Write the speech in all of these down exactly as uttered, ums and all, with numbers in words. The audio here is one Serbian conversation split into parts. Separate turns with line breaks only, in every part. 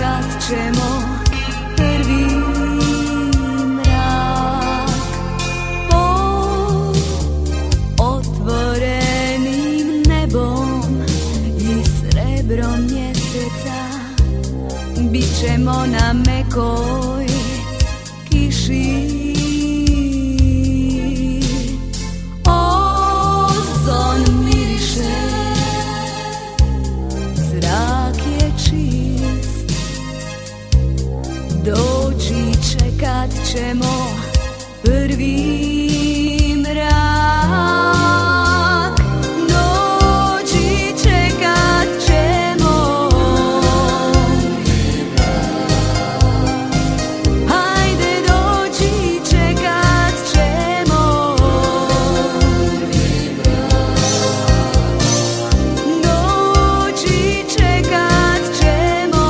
čekat ćemo prvi mrak. Pod otvorenim nebom i srebrom mjeseca bit ćemo na mekoj kiši. Ozon miriše, zrak je čist, doći čekat ćemo prvi mrak. Doći čekat ćemo, hajde doći čekat ćemo, doći čekat ćemo,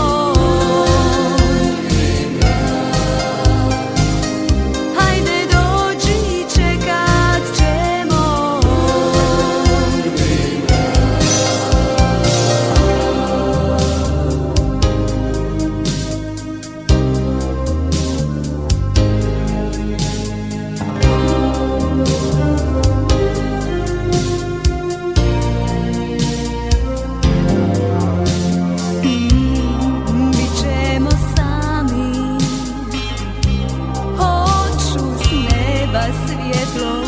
hajde doći čekat ćemo. Mm, bit ćemo sami, hoću s neba svjetlo